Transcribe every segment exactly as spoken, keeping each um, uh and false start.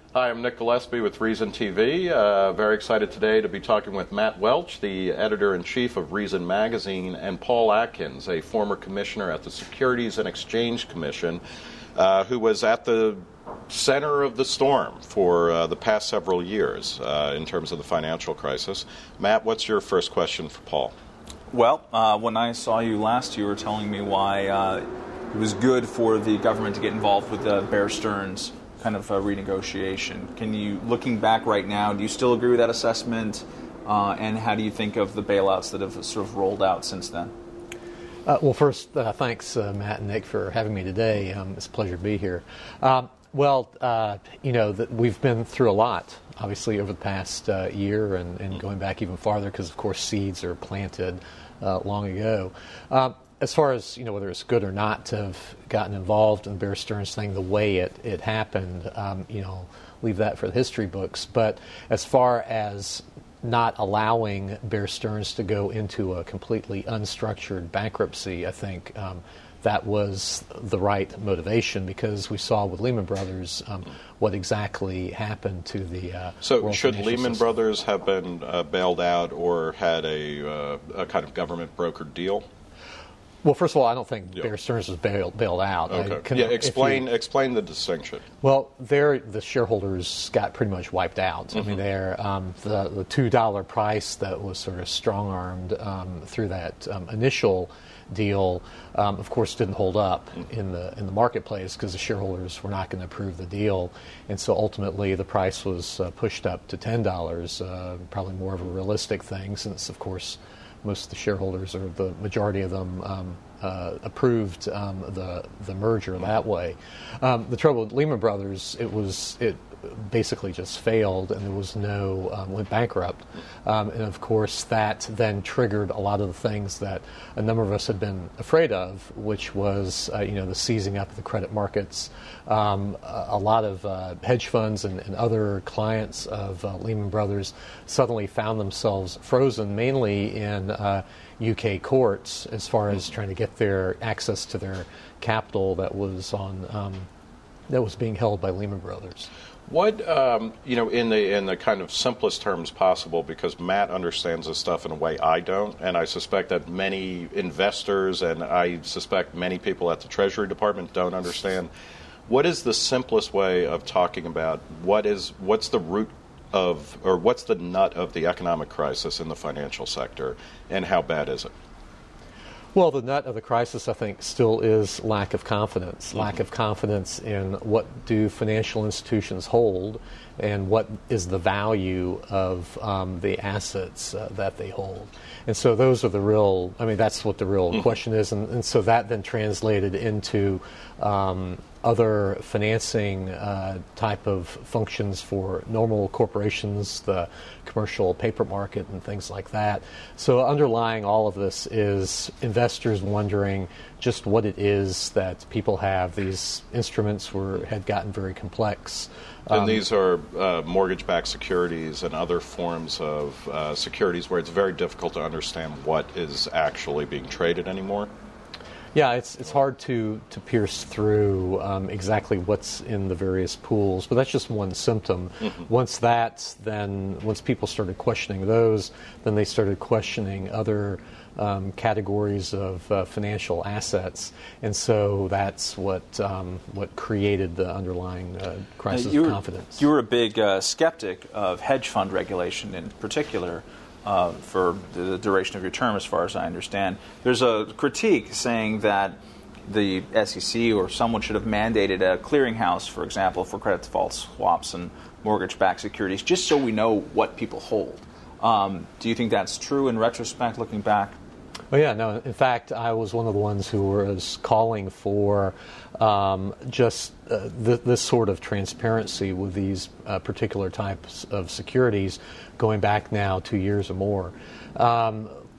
Hi, I'm Nick Gillespie with Reason T V. Uh, very excited today to be talking with Matt Welch, the editor-in-chief of Reason Magazine, and Paul Atkins, a former commissioner at the Securities and Exchange Commission, uh, who was at the center of the storm for uh, the past several years uh, in terms of the financial crisis. Matt, what's your first question for Paul? Well, uh, when I saw you last, you were telling me why uh, it was good for the government to get involved with uh, Bear Stearns kind of a renegotiation. Can you, looking back right now, do you still agree with that assessment? Uh, and how do you think of the bailouts that have sort of rolled out since then? Uh, well, first, uh, thanks, uh, Matt and Nick, for having me today. Um, it's a pleasure to be here. Um, well, uh, you know, that we've been through a lot, obviously, over the past uh, year and, and going back even farther because, of course, seeds are planted uh, long ago. Um, As far as, you know, whether it's good or not to have gotten involved in the Bear Stearns thing the way it, it happened, um, you know, leave that for the history books. But as far as not allowing Bear Stearns to go into a completely unstructured bankruptcy, I think um, that was the right motivation because we saw with Lehman Brothers um, what exactly happened to the uh, So world should financial Lehman system. Brothers have been uh, bailed out or had a, uh, a kind of government brokered deal? Well, first of all, I don't think Yeah. Bear Stearns was bailed, bailed out. Okay. I can- yeah, if explain you- explain the distinction. Well, there the shareholders got pretty much wiped out. Mm-hmm. I mean, they're, um, the the two dollar price that was sort of strong armed um, through that um, initial deal, um, of course, didn't hold up in the in the marketplace because the shareholders were not going to approve the deal, and so ultimately the price was uh, pushed up to ten dollars. Uh, probably more of a realistic thing, since of course most of the shareholders, or the majority of them, um, uh, approved um, the the merger that way. Um, the trouble with Lehman Brothers, it was it basically just failed, and there was no um, went bankrupt, um, and of course that then triggered a lot of the things that a number of us had been afraid of, which was uh, you know the seizing up of the credit markets. Um, a, a lot of uh, hedge funds and, and other clients of uh, Lehman Brothers suddenly found themselves frozen, mainly in uh, U K courts, as far as trying to get their access to their capital that was on um, that was being held by Lehman Brothers. What um, you know, in the in the kind of simplest terms possible, because Matt understands this stuff in a way I don't, and I suspect that many investors and I suspect many people at the Treasury Department don't understand. What is the simplest way of talking about what is what's the root of, or what's the nut of the economic crisis in the financial sector, and how bad is it? Well, the nut of the crisis, I think, still is lack of confidence. Mm-hmm. Lack of confidence in what do financial institutions hold and what is the value of um, the assets uh, that they hold. And so those are the real, I mean, that's what the real mm-hmm. question is. And, and so that then translated into um, other financing uh, type of functions for normal corporations, the commercial paper market and things like that. So underlying all of this is investors wondering just what it is that people have. These instruments were had gotten very complex. And um, these are uh, mortgage-backed securities and other forms of uh, securities where it's very difficult to understand what is actually being traded anymore. Yeah, it's it's hard to, to pierce through um, exactly what's in the various pools, but that's just one symptom. Mm-hmm. Once that, then once people started questioning those, then they started questioning other um, categories of uh, financial assets, and so that's what um, what created the underlying uh, crisis uh, you of were, confidence. You were a big uh, skeptic of hedge fund regulation in particular. Uh, for the duration of your term, as far as I understand. There's a critique saying that the S E C or someone should have mandated a clearinghouse, for example, for credit default swaps and mortgage-backed securities, just so we know what people hold. Um, do you think that's true in retrospect, looking back? Well, yeah, no. In fact, I was one of the ones who was calling for um, just uh, th- this sort of transparency with these uh, particular types of securities, going back now two years or more. Um,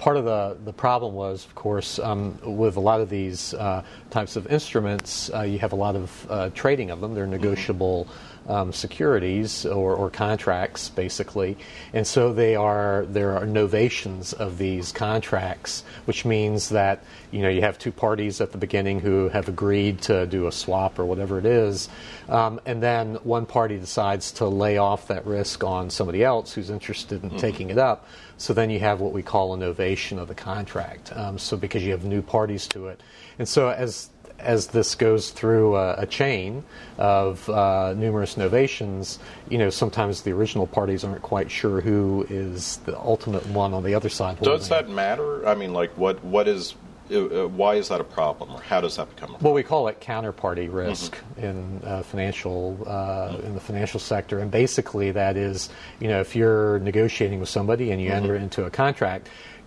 part of the, the problem was, of course, um, with a lot of these uh, types of instruments, uh, you have a lot of uh, trading of them. They're negotiable um, securities or, or contracts, basically, and so they are. There are novations of these contracts, which means that you know you have two parties at the beginning who have agreed to do a swap or whatever it is, um, and then one party decides to lay off that risk on somebody else who's interested in mm-hmm. taking it up. So then you have what we call a novation of the contract. Um, so because you have new parties to it, and so as as this goes through a, a chain of uh, numerous novations, you know, sometimes the original parties aren't quite sure who is the ultimate one on the other side. Does that matter? I mean, like, what what is uh, why is that a problem, or how does that become a problem? Well, we call it counterparty risk mm-hmm. in uh, financial uh, mm-hmm. in the financial sector, and basically that is, you know, if you're negotiating with somebody and you mm-hmm. enter into a contract,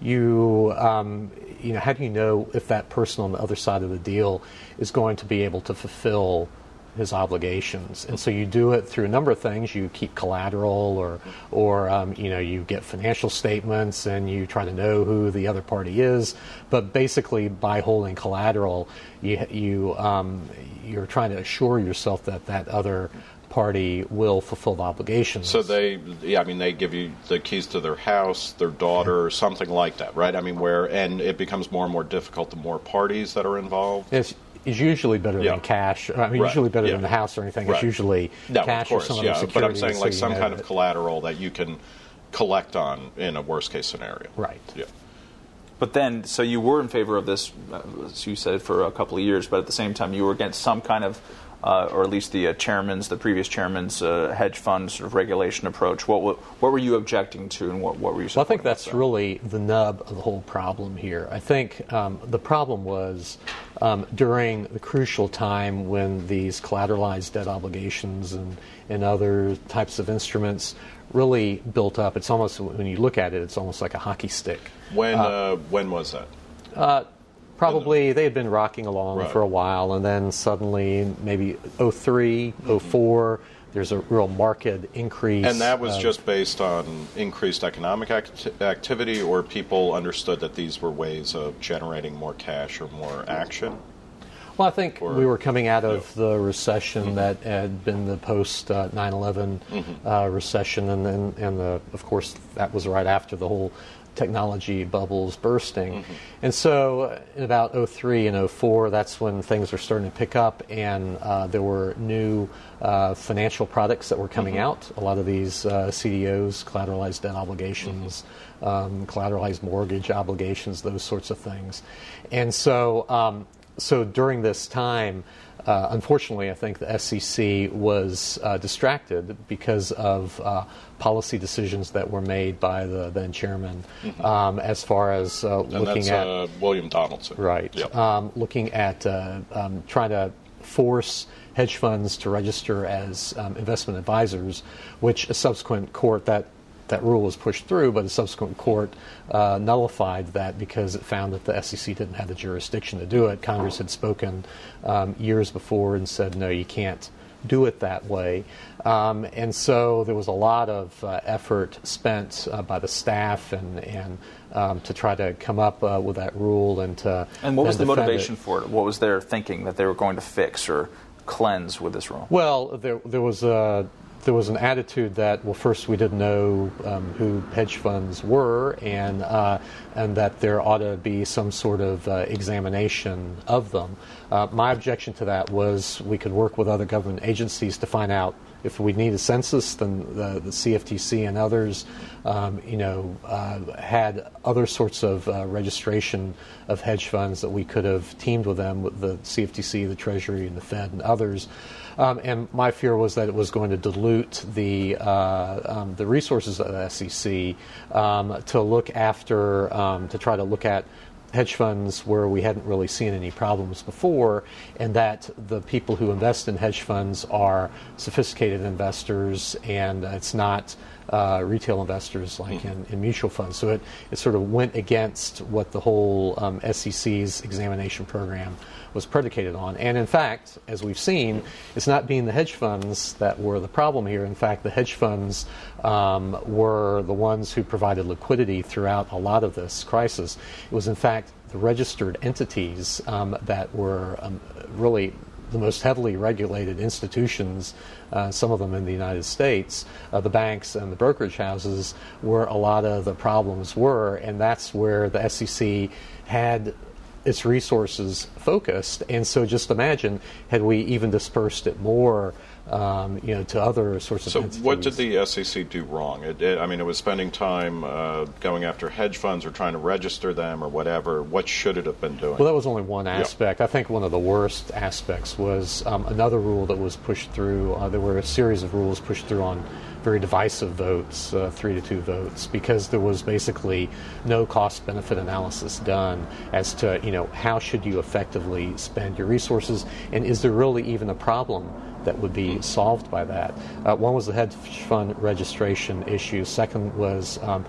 you um, you know, how do you know if that person on the other side of the deal is going to be able to fulfill his obligations? And so you do it through a number of things. You keep collateral, or, or um, you know, you get financial statements, and you try to know who the other party is. But basically, by holding collateral, you you um, you're trying to assure yourself that that other party will fulfill the obligations. So they, yeah, I mean, they give you the keys to their house, their daughter, something like that, right? I mean, where, and it becomes more and more difficult the more parties that are involved. It's, it's usually better yeah. than cash. I mean, right. usually better yeah. than the house or anything. Right. It's usually no, cash of course, or some yeah. other security. But I'm saying like so some you know kind that. of collateral that you can collect on in a worst case scenario. Right. Yeah. But then, so you were in favor of this, as you said, for a couple of years, but at the same time you were against some kind of Uh, or at least the uh, chairman's, the previous chairman's uh, hedge fund sort of regulation approach. What what, what were you objecting to, and what, what were you supporting? Well, I think that's that? really the nub of the whole problem here. I think um, the problem was um, during the crucial time when these collateralized debt obligations and, and other types of instruments really built up. It's almost, when you look at it, it's almost like a hockey stick. When uh, uh, when was that? Uh, Probably they had been rocking along right. for a while, and then suddenly, maybe oh three, oh four, there's a real marked increase. And that was of, just based on increased economic acti- activity, or people understood that these were ways of generating more cash or more action? Well, I think or, we were coming out of no. the recession mm-hmm. that had been the post uh, nine eleven mm-hmm. uh, recession, and then, and the, of course, that was right after the whole technology bubbles bursting. Mm-hmm. And so in about oh three and oh four, that's when things were starting to pick up, and uh, there were new uh, financial products that were coming mm-hmm. out. A lot of these uh, C D Os, collateralized debt obligations, mm-hmm. um, collateralized mortgage obligations, those sorts of things. And so, um, so during this time, Uh, unfortunately, I think the S E C was uh, distracted because of uh, policy decisions that were made by the then chairman, mm-hmm. um, as far as uh, and looking that's, at uh, William Donaldson, right? Yep. Um, looking at uh, um, trying to force hedge funds to register as um, investment advisors, which a subsequent court that. That rule was pushed through, but a subsequent court uh, nullified that because it found that the S E C didn't have the jurisdiction to do it. Congress had spoken um, years before and said, no, you can't do it that way. Um, and so there was a lot of uh, effort spent uh, by the staff and, and um, to try to come up uh, with that rule. And to And what was and the motivation it. for it? What was their thinking that they were going to fix or cleanse with this rule? Well, there, there was a... There was an attitude that, well, first we didn't know um, who hedge funds were, and uh, and that there ought to be some sort of uh, examination of them. Uh, my objection to that was we could work with other government agencies to find out if we need a census. Then the, the C F T C and others, um, you know, uh, had other sorts of uh, registration of hedge funds that we could have teamed with them, with the C F T C, the Treasury, and the Fed, and others. Um, and my fear was that it was going to dilute the uh, um, the resources of the S E C um, to look after, um, to try to look at hedge funds where we hadn't really seen any problems before, and that the people who invest in hedge funds are sophisticated investors, and it's not uh, retail investors like in, in mutual funds. So it, it sort of went against what the whole um, S E C's examination program was predicated on. And in fact, as we've seen, it's not being the hedge funds that were the problem here. In fact, the hedge funds um, were the ones who provided liquidity throughout a lot of this crisis. It was in fact the registered entities um, that were um, really the most heavily regulated institutions, uh, some of them in the United States, uh, the banks and the brokerage houses, where a lot of the problems were, and that's where the S E C had its resources focused. And so just imagine, had we even dispersed it more Um, you know, to other sorts of So entities. What did the S E C do wrong? It, it, I mean, it was spending time uh, going after hedge funds or trying to register them or whatever. What should it have been doing? Well, that was only one aspect. Yeah. I think one of the worst aspects was um, another rule that was pushed through. Uh, there were a series of rules pushed through on very divisive votes, uh, three to two votes, because there was basically no cost-benefit analysis done as to, you know, how should you effectively spend your resources, and is there really even a problem that would be solved by that. Uh, one was the hedge fund registration issue. Second was um,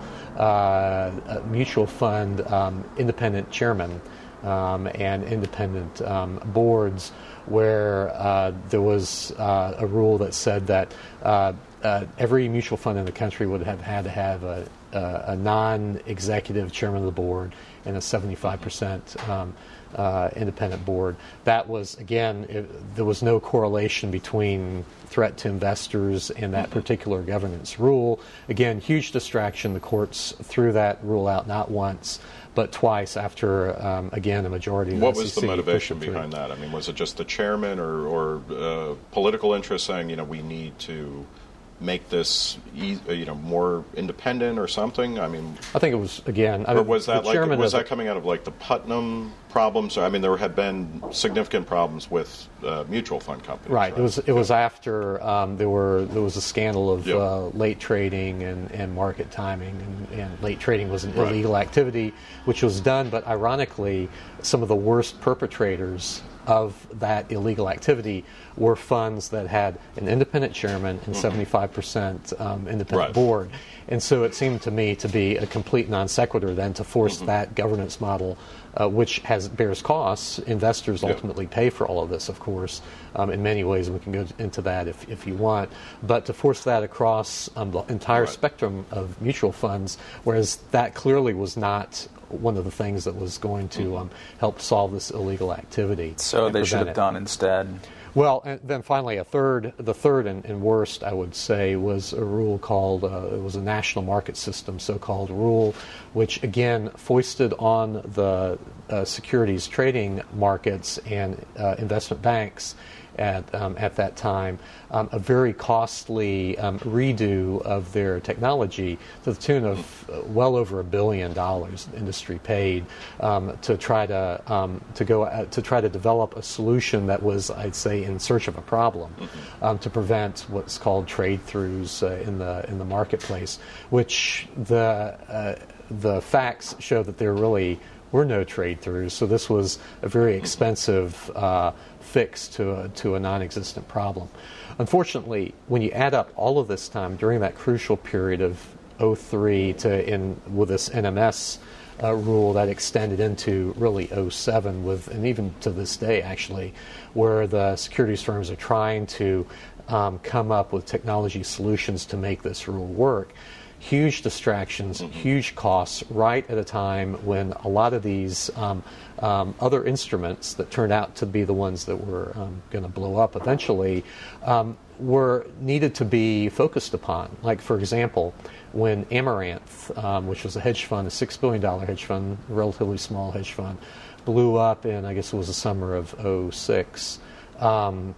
uh, mutual fund um, independent chairman um, and independent um, boards, where uh, there was uh, a rule that said that uh, uh, every mutual fund in the country would have had to have a, a, a non-executive chairman of the board and a seventy-five percent um, Uh, independent board. That was, again, it, there was no correlation between threat to investors and that particular governance rule. Again, huge distraction. The courts threw that rule out not once, but twice after, um, again, a majority of the What S E C was the motivation pushed it behind that? I mean, was it just the chairman or, or uh, political interest saying, you know, we need to make this, e- you know, more independent or something? I mean, I think it was, again, I or mean, was that the like chairman was of that the- coming out of like the Putnam problems? I mean, there had been significant problems with uh, mutual fund companies. Right. It was. It was after um, there were there was a scandal of Yep. uh, late trading and, and market timing, and, and late trading was an Right. illegal activity, which was done. But ironically, some of the worst perpetrators of that illegal activity were funds that had an independent chairman and seventy-five percent um, independent Right. board. And so it seemed to me to be a complete non sequitur then to force Mm-hmm. that governance model, uh, which has bears costs. Investors Yeah. ultimately pay for all of this, of course, um, in many ways. We can go into that if, if you want. But to force that across um, the entire Right. spectrum of mutual funds, whereas that clearly was not one of the things that was going to Mm-hmm. um, help solve this illegal activity. So and they should prevent have it. done instead. Well, and then finally, a third, the third and, and worst, I would say, was a rule called, uh, it was a national market system, so-called rule, which again foisted on the uh, securities trading markets and uh, investment banks at um, at that time um, a very costly um, redo of their technology to the tune of uh, well over a billion dollars the industry paid um, to try to um, to go uh, to try to develop a solution that was, I'd say, in search of a problem um, to prevent what's called trade throughs uh, in the in the marketplace, which the uh, the facts show that there really were no trade throughs. So this was a very expensive uh, fix to a, to a non-existent problem. Unfortunately, when you add up all of this time during that crucial period of oh three to in with this N M S uh, rule that extended into really oh seven with, and even to this day actually, where the securities firms are trying to um, come up with technology solutions to make this rule work. Huge distractions, mm-hmm. huge costs, right at a time when a lot of these um, um, other instruments that turned out to be the ones that were um, going to blow up eventually um, were needed to be focused upon. Like, for example, when Amaranth, um, which was a hedge fund, a six billion dollars hedge fund, a relatively small hedge fund, blew up in, I guess it was the summer of oh six, um,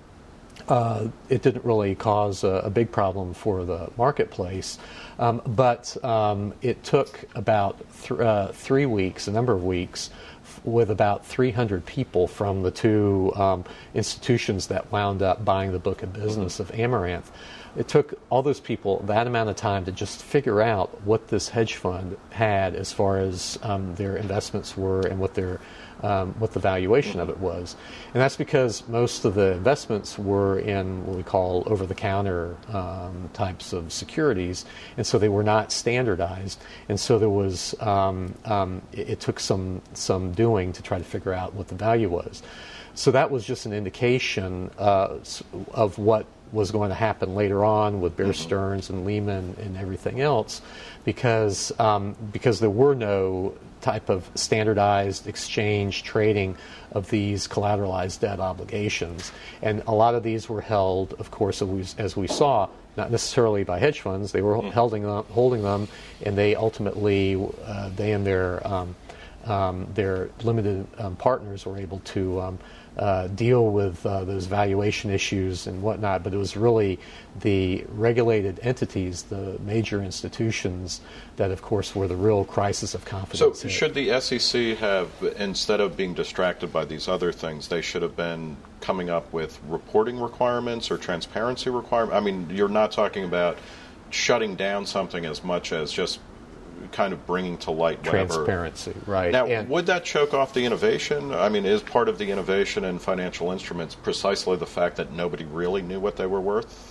Uh, it didn't really cause a, a big problem for the marketplace, um, but um, it took about th- uh, three weeks, a number of weeks, f- with about three hundred people from the two um, institutions that wound up buying the book of business of Amaranth. It took all those people that amount of time to just figure out what this hedge fund had as far as um, their investments were and what their um, what the valuation of it was. And that's because most of the investments were in what we call over-the-counter um, types of securities, and so they were not standardized. And so there was um, um, it, it took some some doing to try to figure out what the value was. So that was just an indication uh, of what was going to happen later on with Bear Stearns and Lehman and everything else, because um, because there were no type of standardized exchange trading of these collateralized debt obligations. And a lot of these were held, of course, as we, as we saw, not necessarily by hedge funds. They were mm-hmm. holding them, holding them, and they ultimately, uh, they and their um, um, their limited um, partners were able to um, uh, deal with uh, those valuation issues and whatnot. But it was really the regulated entities, the major institutions, that, of course, were the real crisis of confidence. So should the S E C have, instead of being distracted by these other things, they should have been coming up with reporting requirements or transparency requirements? I mean, you're not talking about shutting down something as much as just kind of bringing to light whatever. Transparency, right. Now, and would that choke off the innovation? I mean, is part of the innovation in financial instruments precisely the fact that nobody really knew what they were worth?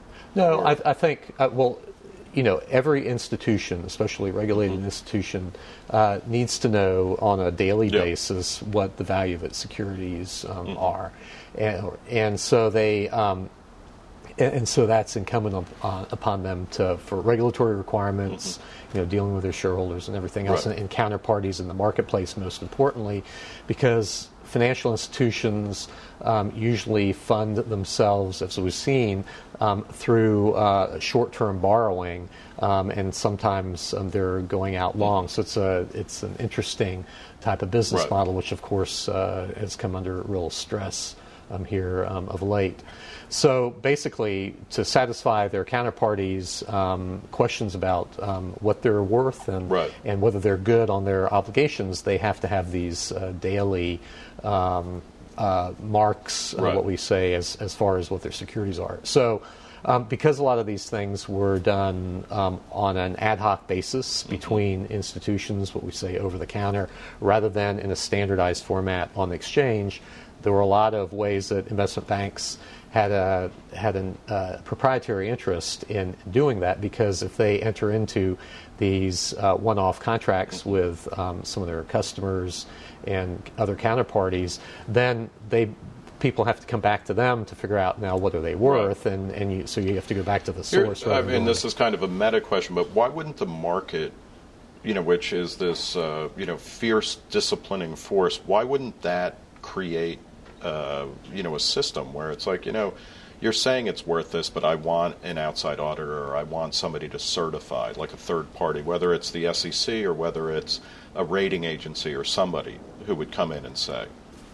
No, I, I think, uh, well, you know, every institution, especially regulated mm-hmm. institution, uh, needs to know on a daily yep. basis what the value of its securities um, mm-hmm. are. And, and so they... Um, And, and so that's incumbent on, uh, upon them to, for regulatory requirements, mm-hmm. you know, dealing with their shareholders and everything else, right. and, and counterparties in the marketplace, most importantly, because financial institutions um, usually fund themselves, as we've seen, um, through uh, short-term borrowing, um, and sometimes um, they're going out long. So it's a it's an interesting type of business right. model, which of course uh, has come under real stress um, here um, of late. So basically, to satisfy their counterparties' um, questions about um, what they're worth and right. and whether they're good on their obligations, they have to have these uh, daily um, uh, marks, uh, right. what we say, as as far as what their securities are. So. Um, because a lot of these things were done um, on an ad hoc basis between mm-hmm. institutions, what we say over the counter, rather than in a standardized format on the exchange, there were a lot of ways that investment banks had a had a uh, proprietary interest in doing that, because if they enter into these uh, one-off contracts with um, some of their customers and other counterparties, then they people have to come back to them to figure out now what are they worth, right. and, and you, so you have to go back to the source. Here, I mean, this is kind of a meta question, but why wouldn't the market, you know, which is this, uh, you know, fierce disciplining force, why wouldn't that create, uh, you know, a system where it's like, you know, you're saying it's worth this, but I want an outside auditor, or I want somebody to certify, like a third party, whether it's the S E C or whether it's a rating agency or somebody who would come in and say.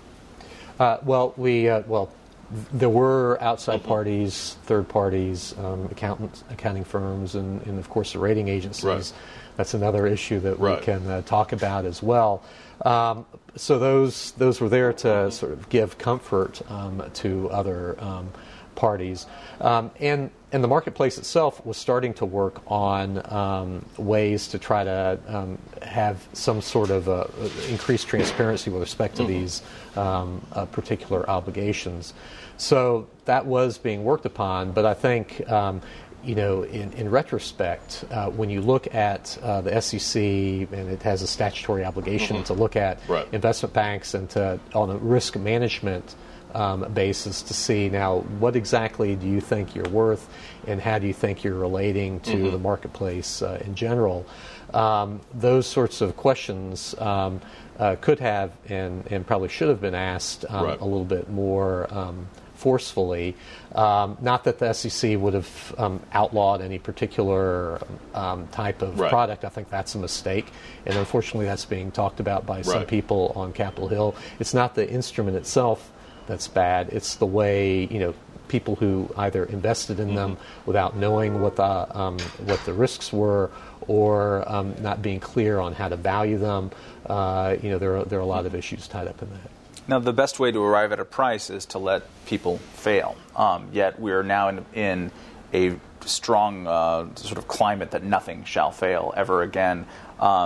Uh, well, we uh, well, there were outside mm-hmm. parties, third parties, um, accountants, accounting firms, and, and of course the rating agencies. Right. That's another issue that right. we can uh, talk about as well. Um, so those those were there to mm-hmm. sort of give comfort um, to other um, parties, um, and and the marketplace itself was starting to work on um, ways to try to um, have some sort of uh, increased transparency with respect to mm-hmm. these um, uh, particular obligations. So that was being worked upon, but I think um, you know, in, in retrospect, uh, when you look at uh, the S E C, and it has a statutory obligation mm-hmm. to look at right. investment banks and to on a risk management Um, basis to see now what exactly do you think you're worth, and how do you think you're relating to mm-hmm. the marketplace uh, in general. Um, those sorts of questions um, uh, could have and, and probably should have been asked um, right. a little bit more um, forcefully. Um, not that the S E C would have um, outlawed any particular um, type of right. product. I think that's a mistake, and unfortunately that's being talked about by some right. people on Capitol Hill. It's not the instrument itself that's bad. It's the way, you know, people who either invested in mm-hmm. them without knowing what the um, what the risks were, or um, not being clear on how to value them. Uh, you know, there are, there are a lot of issues tied up in that. Now, the best way to arrive at a price is to let people fail. Um, yet we are now in, in a strong uh, sort of climate that nothing shall fail ever again. Um,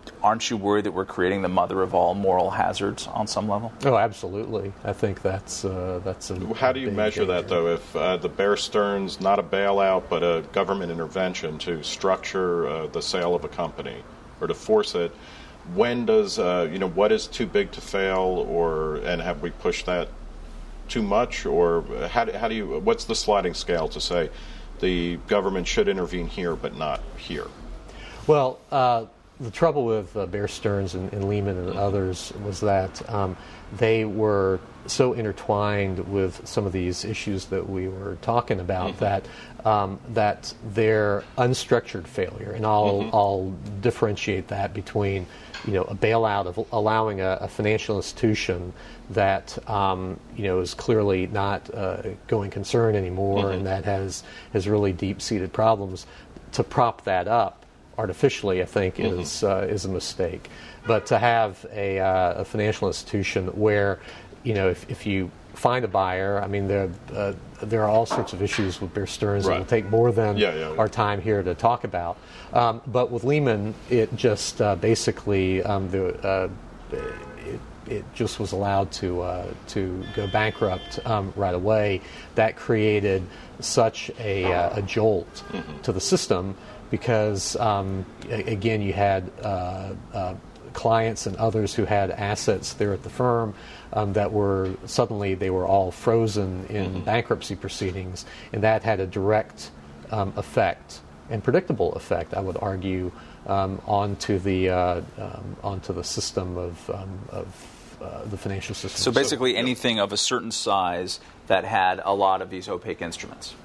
aren't you worried that we're creating the mother of all moral hazards on some level? Oh, absolutely. I think that's uh, that's a. How do you big measure danger. that, though? If uh, the Bear Stearns, not a bailout, but a government intervention to structure uh, the sale of a company or to force it, when does uh, you know what is too big to fail, or and have we pushed that too much, or how do, how do you? What's the sliding scale to say the government should intervene here but not here? Well, uh, the trouble with uh, Bear Stearns and, and Lehman and others was that um, they were so intertwined with some of these issues that we were talking about mm-hmm. that um, that their unstructured failure, and I'll mm-hmm. I'll differentiate that between you know a bailout of allowing a, a financial institution that um, you know is clearly not a going concern anymore mm-hmm. and that has has really deep-seated problems, to prop that up artificially, I think, mm-hmm. is uh, is a mistake. But to have a, uh, a financial institution where, you know, if, if you find a buyer, I mean, there uh, there are all sorts of issues with Bear Stearns right. that will take more than yeah, yeah, yeah. our time here to talk about. Um, but with Lehman, it just uh, basically um, the uh, it, it just was allowed to uh, to go bankrupt um, right away. That created such a, uh, a jolt mm-hmm. to the system. Because, um, again, you had uh, uh, clients and others who had assets there at the firm um, that were suddenly they were all frozen in mm-hmm. bankruptcy proceedings, and that had a direct um, effect and predictable effect, I would argue, um, onto the uh, um, onto the system of um, of uh, the financial system. So basically, so, anything of a certain size that had a lot of these opaque instruments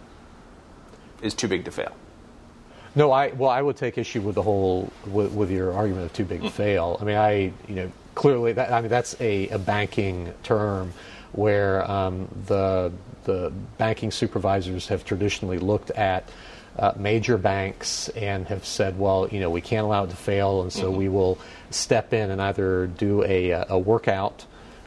is too big to fail. No, I well, I would take issue with the whole with, with your argument of too big to fail. I mean, I you know clearly that I mean that's a, a banking term where um, the the banking supervisors have traditionally looked at uh, major banks and have said, well, you know, we can't allow it to fail, and so mm-hmm. we will step in and either do a a workout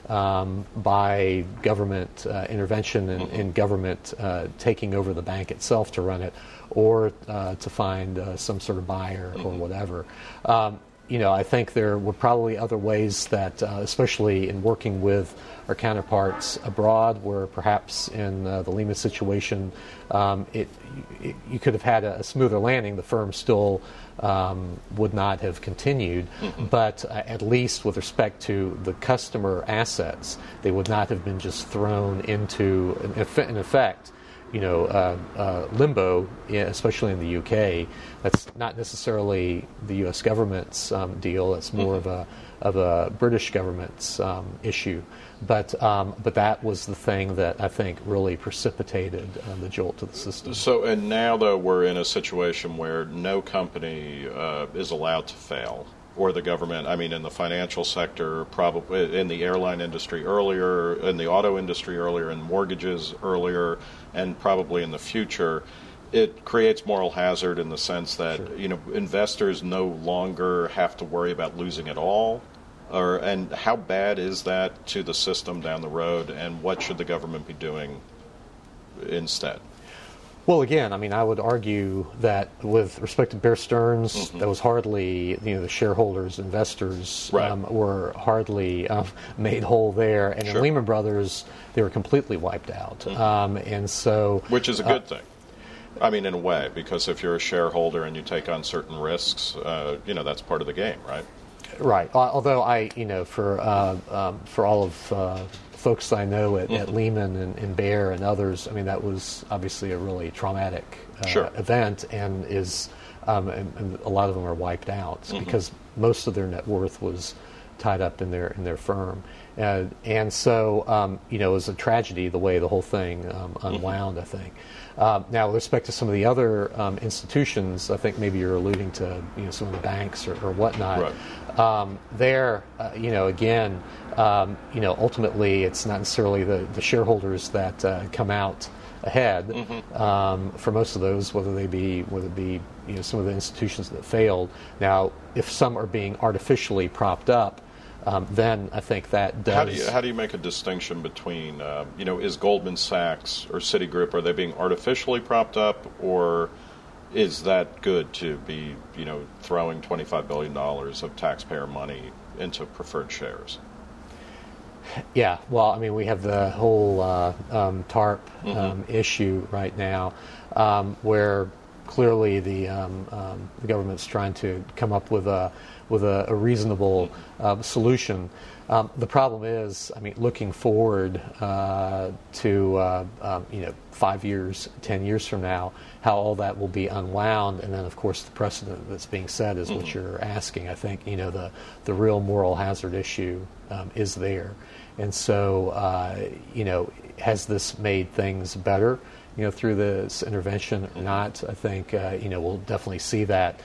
um, by government uh, intervention and, mm-hmm. and government uh, taking over the bank itself to run it, or uh, to find uh, some sort of buyer mm-hmm. or whatever. Um, you know, I think there were probably other ways that, uh, especially in working with our counterparts abroad, where perhaps in uh, the Lehman situation, um, it, it you could have had a, a smoother landing. The firm still um, would not have continued, mm-hmm. but uh, at least with respect to the customer assets, they would not have been just thrown into, in, in effect, you know, uh, uh, limbo, especially in the U K. That's not necessarily the U S government's um, deal. It's more mm-hmm. of a of a British government's um, issue. But um, but that was the thing that I think really precipitated uh, the jolt to the system. So, and now though we're in a situation where no company uh, is allowed to fail, or the government. I mean, in the financial sector, probably in the airline industry earlier, in the auto industry earlier, in mortgages earlier, and probably in the future. It creates moral hazard in the sense that sure. you know investors no longer have to worry about losing it all, or and how bad is that to the system down the road, and what should the government be doing instead? Well, again, I mean, I would argue that with respect to Bear Stearns, mm-hmm. that was hardly, you know, the shareholders, investors right. um, were hardly um, made whole there. And sure. in Lehman Brothers, they were completely wiped out. Mm-hmm. Um, and so, which is a good uh, thing. I mean, in a way, because if you're a shareholder and you take on certain risks, uh, you know, that's part of the game, right? Right. Although I, you know, for uh, um, for all of uh, folks I know at, mm-hmm. at Lehman and, and Bear and others, I mean, that was obviously a really traumatic uh, sure. event, and is um, and, and a lot of them are wiped out mm-hmm. because most of their net worth was tied up in their in their firm, uh, and so um, you know, it was a tragedy the way the whole thing um, unwound. Mm-hmm. I think. Um, now, with respect to some of the other um, institutions, I think maybe you're alluding to, you know, some of the banks or, or whatnot. Right. Um, there, uh, you know, again, um, you know, ultimately, it's not necessarily the, the shareholders that uh, come out ahead mm-hmm. um, for most of those, whether they be whether it be you know some of the institutions that failed. Now, if some are being artificially propped up, Um, then I think that does. How do you how do you make a distinction between uh, you know is Goldman Sachs or Citigroup, are they being artificially propped up, or is that good to be, you know, throwing twenty-five billion dollars of taxpayer money into preferred shares? Yeah, well, I mean, we have the whole uh, um, TARP um, mm-hmm. issue right now, um, where clearly the um, um, the government's trying to come up with a with a, a reasonable uh, solution. Um, the problem is, I mean, looking forward uh, to uh, um, you know five years, ten years from now, how all that will be unwound, and then of course the precedent that's being set is mm-hmm. what you're asking. I think you know the the real moral hazard issue um, is there, and so uh, you know has this made things better? You know through this intervention or not? I think uh, you know we'll definitely see that.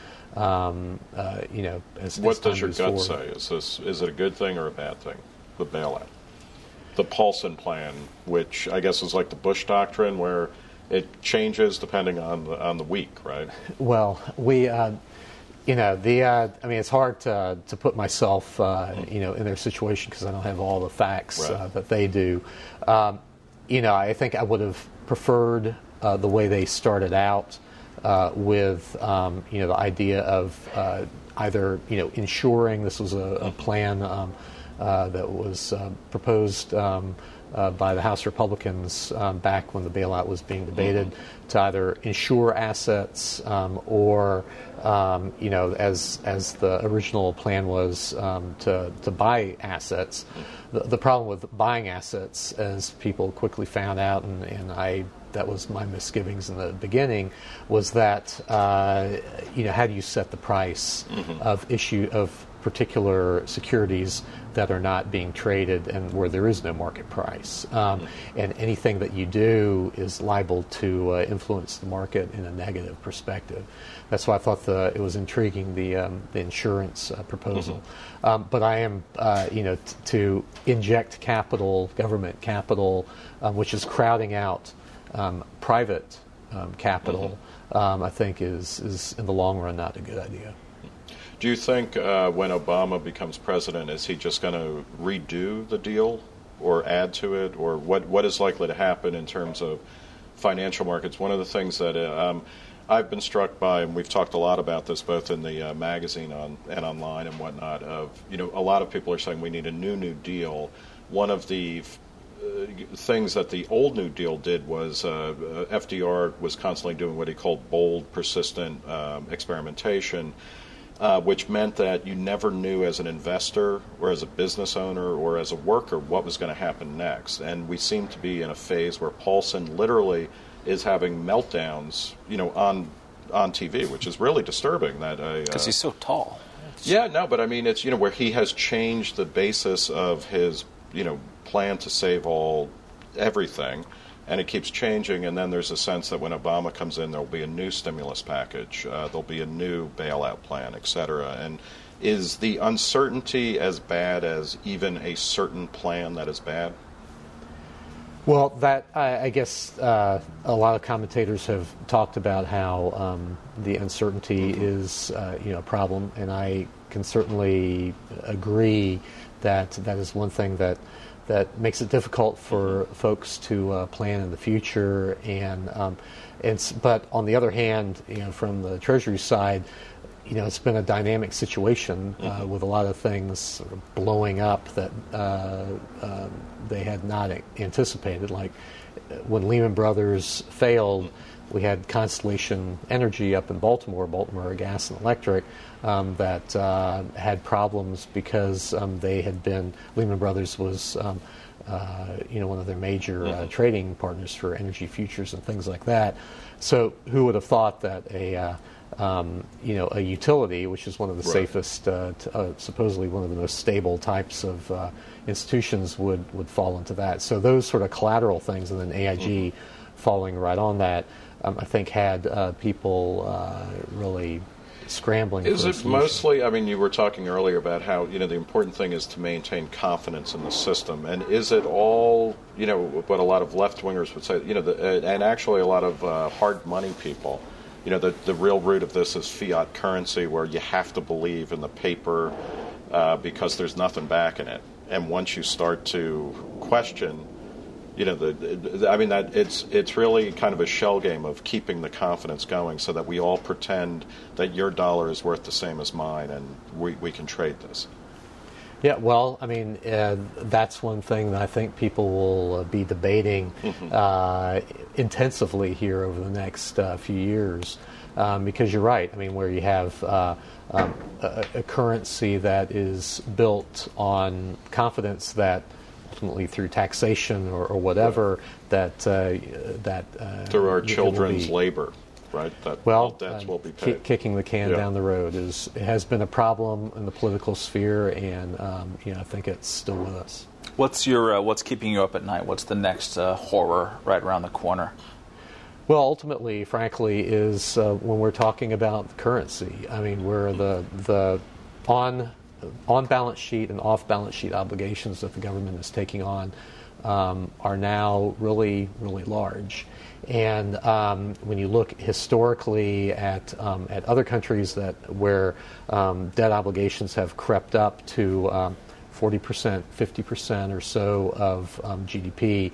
Um, uh, you know, as, what as does your gut forward. say? Is this is it a good thing or a bad thing? The bailout, the Paulson plan, which I guess is like the Bush doctrine, where it changes depending on the, on the week, right? Well, we, uh, you know, the uh, I mean, it's hard to to put myself, uh, mm. you know, in their situation because I don't have all the facts right. uh, that they do. Um, you know, I think I would have preferred uh, the way they started out. Uh, with um, you know the idea of uh, either you know ensuring this was a, a plan um, uh, that was uh, proposed um, uh, by the House Republicans um, back when the bailout was being debated mm-hmm. to either insure assets um, or um, you know as as the original plan was um, to to buy assets. The, the problem with buying assets, as people quickly found out, and, and I. That was my misgivings in the beginning, was that uh, you know how do you set the price mm-hmm. of issue of particular securities that are not being traded and where there is no market price, um, mm-hmm. and anything that you do is liable to uh, influence the market in a negative perspective. That's why I thought the, it was intriguing the um, the insurance uh, proposal. Mm-hmm. Um, but I am uh, you know t- to inject capital, government capital, um, which is crowding out. Um, private um, capital, mm-hmm. um, I think, is, is in the long run not a good idea. Do you think uh, when Obama becomes president, is he just going to redo the deal or add to it? Or what, what is likely to happen in terms of financial markets? One of the things that uh, um, I've been struck by, and we've talked a lot about this both in the uh, magazine on, and online and whatnot, of, you know, a lot of people are saying we need a new New Deal. One of the Uh, things that the old New Deal did was uh, F D R was constantly doing what he called bold, persistent um, experimentation, uh, which meant that you never knew as an investor or as a business owner or as a worker what was going to happen next. And we seem to be in a phase where Paulson literally is having meltdowns, you know, on on T V, which is really disturbing. That because uh, he's so tall. Yeah, no, but I mean, it's you know where he has changed the basis of his you know. plan to save all everything, and it keeps changing, and then there's a sense that when Obama comes in, there'll be a new stimulus package, uh, there'll be a new bailout plan, et cetera. And is the uncertainty as bad as even a certain plan that is bad? Well, that I, I guess uh, a lot of commentators have talked about how um, the uncertainty mm-hmm. is uh, you know a problem, and I can certainly agree that that is one thing that that makes it difficult for folks to uh, plan in the future. And um, it's, but on the other hand, you know, from the Treasury side, you know, it's been a dynamic situation uh, mm-hmm. with a lot of things sort of blowing up that uh, uh, they had not anticipated. Like when Lehman Brothers failed, we had Constellation Energy up in Baltimore, Baltimore Gas and Electric, um, that uh, had problems because um, they had been, Lehman Brothers was, um, uh, you know, one of their major uh, trading partners for energy futures and things like that. So who would have thought that a, uh, um, you know, a utility, which is one of the right. safest, uh, t- uh, supposedly one of the most stable types of uh, institutions would, would fall into that. So those sort of collateral things, and then A I G mm-hmm. falling right on that, Um, I think had uh, people uh, really scrambling. Is for it mostly? I mean, you were talking earlier about how you know the important thing is to maintain confidence in the system, and is it all you know what a lot of left wingers would say? You know, the, uh, and actually a lot of uh, hard money people. You know, the the real root of this is fiat currency, where you have to believe in the paper uh, because there's nothing back in it, and once you start to question You know, the, the, I mean, that it's it's really kind of a shell game of keeping the confidence going, so that we all pretend that your dollar is worth the same as mine, and we, we can trade this. Yeah, well, I mean, uh, that's one thing that I think people will uh, be debating mm-hmm. uh, intensively here over the next uh, few years, um, because you're right. I mean, where you have uh, um, a, a currency that is built on confidence that ultimately through taxation or, or whatever right. that uh, that uh, through our children's be, labor. Right, that well, all debts uh, will be paid. K- kicking the can yeah. down the road is it has been a problem in the political sphere, and um, you know I think it's still with us. What's your uh, what's keeping you up at night? What's the next uh, horror right around the corner? Well, ultimately, frankly, is uh, when we're talking about currency. I mean, where the the on on balance sheet and off balance sheet obligations that the government is taking on um, are now really really large. And um, when you look historically at um, at other countries that where um, debt obligations have crept up to um, forty percent, fifty percent or so of um, G D P,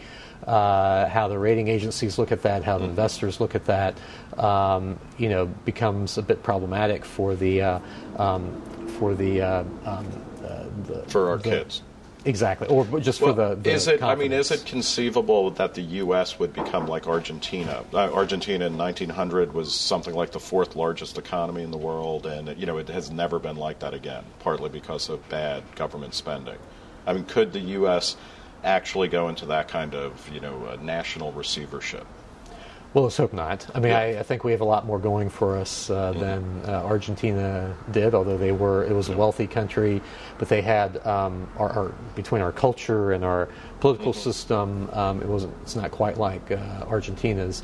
uh, how the rating agencies look at that, how the investors look at that, um, you know, becomes a bit problematic for the uh, um, for the, uh, um, uh, the for our the, kids. Exactly, or just well, for the, the is it? confidence. I mean, is it conceivable that the U S would become like Argentina? Uh, Argentina in nineteen hundred was something like the fourth largest economy in the world, and you know it has never been like that again. Partly because of bad government spending. I mean, could the U S actually go into that kind of you know uh, national receivership? Well, let's hope not. I mean, yeah. I, I think we have a lot more going for us uh, mm-hmm. than uh, Argentina did. Although they were, it was a wealthy country, but they had um, our, our between our culture and our political mm-hmm. system, um, it wasn't. It's not quite like uh, Argentina's.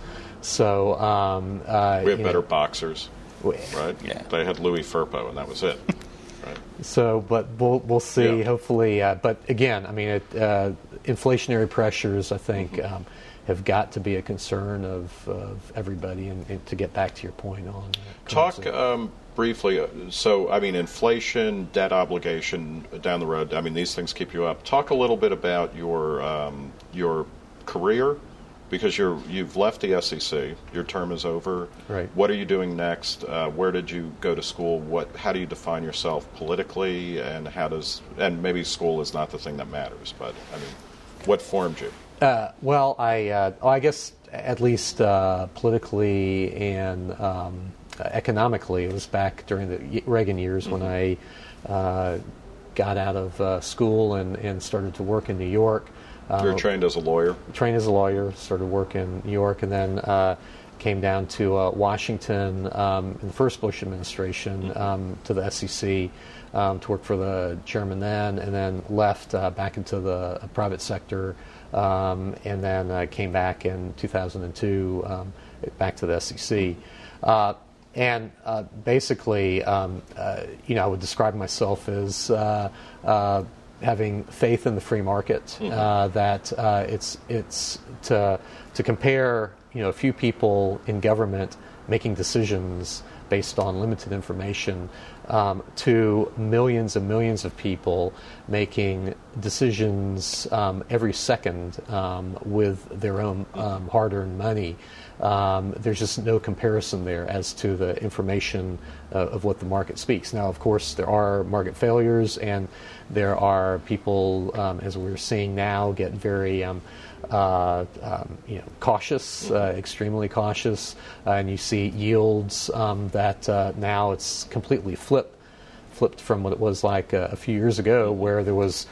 So um, uh, we have better know, boxers, we, right? Yeah. They had Louis Firpo, and that was it. Right. So, but we'll we'll see. Yeah. Hopefully, uh, but again, I mean, it, uh, inflationary pressures. I think. Mm-hmm. Um, have got to be a concern of, of everybody, and, and to get back to your point on uh, talk um, briefly. So, I mean, inflation, debt obligation down the road. I mean, these things keep you up. Talk a little bit about your um, your career, because you're you've left the S E C. Your term is over. Right. What are you doing next? Uh, where did you go to school? What? How do you define yourself politically? And how does? And maybe school is not the thing that matters, but I mean, what formed you? Uh, well, I, uh, oh, I guess at least uh, politically and um, economically, it was back during the Reagan years mm-hmm. when I uh, got out of uh, school and, and started to work in New York. You were uh, trained as a lawyer? Trained as a lawyer, started work in New York, and then uh, came down to uh, Washington um, in the first Bush administration mm-hmm. um, to the S E C um, to work for the chairman then, and then left uh, back into the private sector. Um, and then uh, came back in two thousand two, um, back to the S E C. Uh, and uh, basically, um, uh, you know, I would describe myself as uh, uh, having faith in the free market. Mm-hmm. Uh, that uh, it's it's to to compare, you know, a few people in government making decisions based on limited information um, to millions and millions of people making decisions um, every second um, with their own um, hard-earned money. Um, there's just no comparison there as to the information uh, of what the market speaks. Now, of course, there are market failures, and there are people, um, as we're seeing now, get very um, uh, um, you know, cautious, uh, extremely cautious, uh, and you see yields um, that uh, now it's completely flipped, flipped from what it was like uh, a few years ago, where there was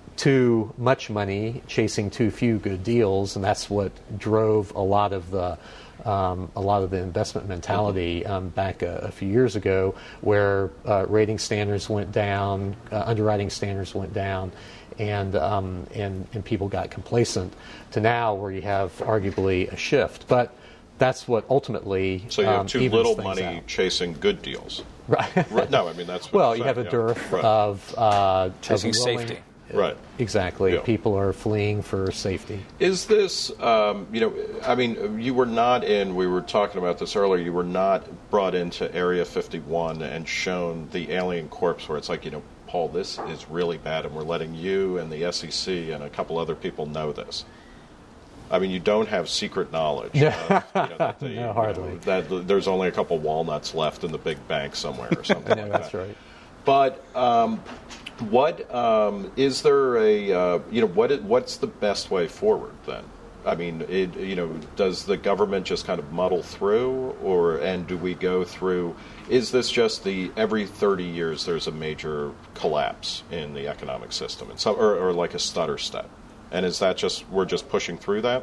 too much money chasing too few good deals, and that's what drove a lot of the um, a lot of the investment mentality um, back a, a few years ago, where uh, rating standards went down, uh, underwriting standards went down, and um, and and people got complacent. To now, where you have arguably a shift, but that's what ultimately. So you have um, too little money out. chasing good deals. Right. right. No, I mean that's. What well, I'm you saying, have a yeah. dearth right. of uh, chasing of willing, safety. Right. Exactly. Yeah. People are fleeing for safety. Is this, um, you know, I mean, you were not in, we were talking about this earlier, you were not brought into Area fifty-one and shown the alien corpse where it's like, you know, Paul, this is really bad, and we're letting you and the S E C and a couple other people know this. I mean, you don't have secret knowledge. of, you know, that the, no, hardly. You know, that there's only a couple walnuts left in the big bank somewhere or something no, like that's that. right. But um, what um, is there a uh, you know what it, what's the best way forward then? I mean, it, you know, does the government just kind of muddle through, or and do we go through? Is this just the every thirty years there's a major collapse in the economic system, and some, or, or like a stutter step? And is that just we're just pushing through that?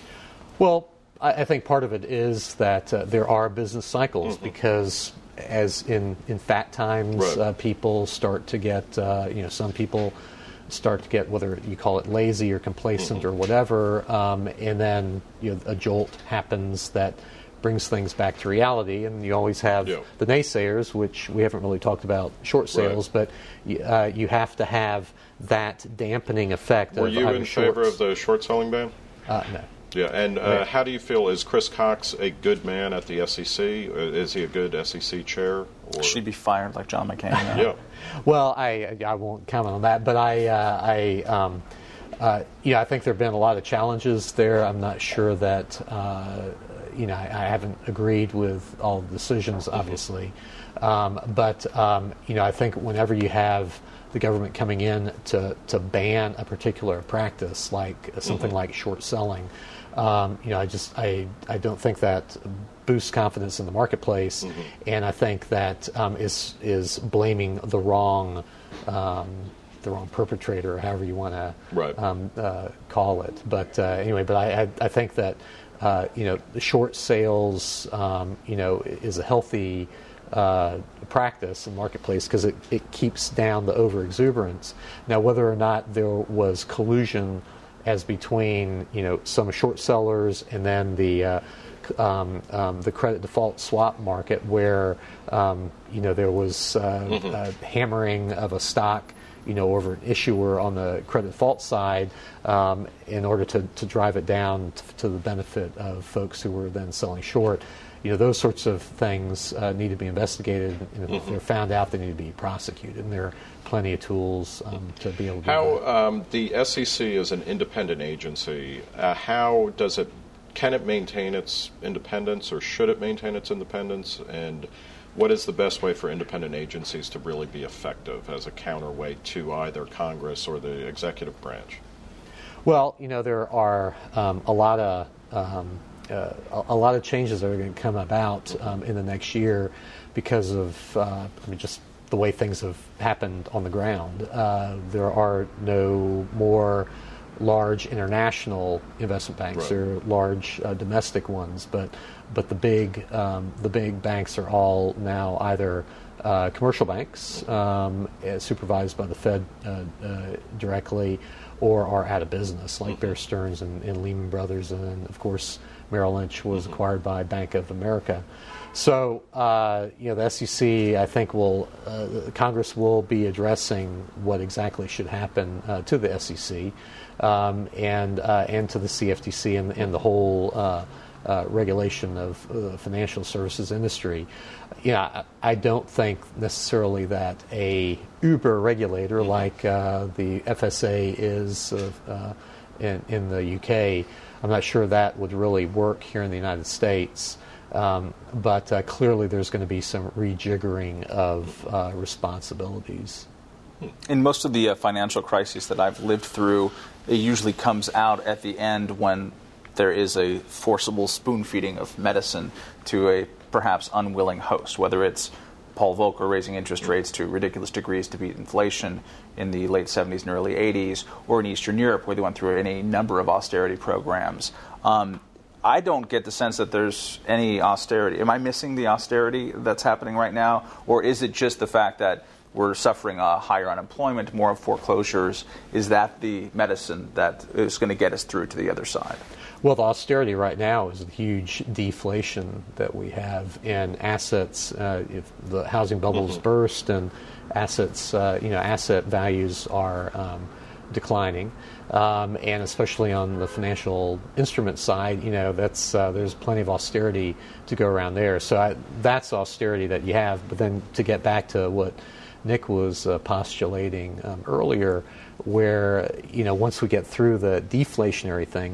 Well, I, I think part of it is that uh, there are business cycles Mm-hmm. because, as in, in fat times, Right. uh, people start to get, uh, you know, some people start to get, whether you call it lazy or complacent Mm-hmm. or whatever, um, and then you know, a jolt happens that brings things back to reality, and you always have Yeah. the naysayers, which we haven't really talked about short sales, Right. but uh, you have to have that dampening effect. Were of you either in favor shorts- of the short selling ban? Uh, no. Yeah, and uh, Right. how do you feel? Is Chris Cox a good man at the S E C? Uh, Is he a good S E C chair? Or? Should he be fired like John McCain? Yeah. Well, I I won't comment on that, but I uh, I um, uh, yeah I think there have been a lot of challenges there. I'm not sure that uh, you know I, I haven't agreed with all the decisions, obviously, um, but um, you know I think whenever you have the government coming in to to ban a particular practice like something Mm-hmm. like short selling, um, you know I just I I don't think that boosts confidence in the marketplace, Mm-hmm. and I think that um, is is blaming the wrong um, the wrong perpetrator, or however you want to Right. um, uh, call it. But uh, anyway, but I, I, I think that uh, you know the short sales um, you know is a healthy uh, practice in the marketplace because it, it keeps down the overexuberance. Now, whether or not there was collusion as between you know some short sellers and then the uh, Um, um, the credit default swap market, where um, you know there was uh, Mm-hmm. a hammering of a stock, you know, over an issuer on the credit default side, um, in order to, to drive it down t- to the benefit of folks who were then selling short. You know, those sorts of things uh, need to be investigated, and if Mm-hmm. they're found out, they need to be prosecuted. And there are plenty of tools um, to be able to do How that. um, the S E C is an independent agency. Uh, how does it? Can it maintain its independence, or should it maintain its independence? And what is the best way for independent agencies to really be effective as a counterweight to either Congress or the executive branch? Well, you know, there are um, a lot of um, uh, a, a lot of changes that are going to come about um, in the next year because of uh, I mean, just the way things have happened on the ground. Uh, there are no more large international investment banks. Right. There are large uh, domestic ones, but but the big um, the big banks are all now either uh, commercial banks um, uh, supervised by the Fed uh, uh, directly, or are out of business, like Bear Stearns and, and Lehman Brothers, and then of course Merrill Lynch was acquired by Bank of America. So, uh, you know, the S E C, I think, will uh, Congress will be addressing what exactly should happen uh, to the S E C um, and uh, and to the C F T C and, and the whole uh, uh, regulation of the financial services industry. Yeah, I, I don't think necessarily that a uber regulator like uh, the F S A is uh, uh, in, in the U K. I'm not sure that would really work here in the United States. Um, but uh, clearly there's going to be some rejiggering of uh, responsibilities. In most of the uh, financial crises that I've lived through, it usually comes out at the end when there is a forcible spoon feeding of medicine to a perhaps unwilling host, whether it's Paul Volcker raising interest rates to ridiculous degrees to beat inflation in the late seventies and early eighties, or in Eastern Europe where they went through any number of austerity programs. Um, I don't get the sense that there's any austerity. Am I missing the austerity that's happening right now? Or is it just the fact that we're suffering a higher unemployment, more foreclosures? Is that the medicine that is going to get us through to the other side? Well, the austerity right now is the huge deflation that we have in assets. Uh, if the housing bubbles Mm-hmm. burst and assets, uh, you know, asset values are um, declining, um, and especially on the financial instrument side, you know, that's uh, there's plenty of austerity to go around there. So I, that's austerity that you have. But then to get back to what Nick was uh, postulating um, earlier, where you know once we get through the deflationary thing,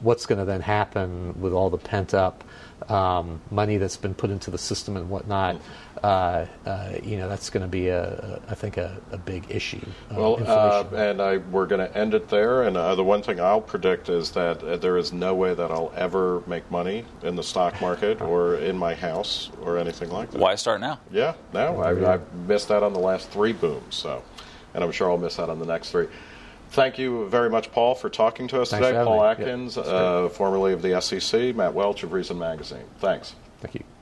what's going to then happen with all the pent-up um, money that's been put into the system and whatnot, uh, uh, you know, that's going to be, a, a, I think, a, a big issue. Uh, well, uh, and I, we're going to end it there. And uh, the one thing I'll predict is that uh, there is no way that I'll ever make money in the stock market or in my house or anything like that. Why start now? Yeah, no, I, I've missed out on the last three booms, so, and I'm sure I'll miss out on the next three. Thank you very much, Paul, for talking to us Thanks today. Paul me. Atkins, yeah, uh, formerly of the S E C, Matt Welch of Reason Magazine. Thanks. Thank you.